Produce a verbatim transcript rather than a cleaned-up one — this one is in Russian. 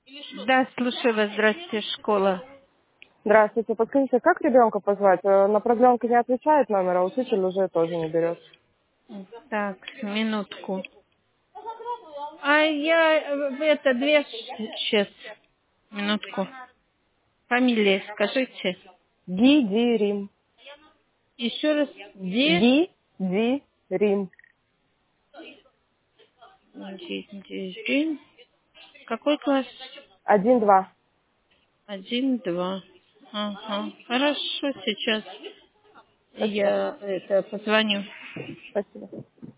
Да, слушаю вас. Здравствуйте, школа. Здравствуйте. Подскажите, как ребенка позвать? Э, На продленке не отвечает номер, а учитель уже тоже не берет. Так, минутку. А я э, это две сейчас. Минутку. Фамилия скажите. Гидирим. Еще раз. Ди. Гидирим. Ди- ди- ди. Какой класс? Один-два. Один, два. Ага. Хорошо, сейчас Спасибо. я это позвоню. Спасибо.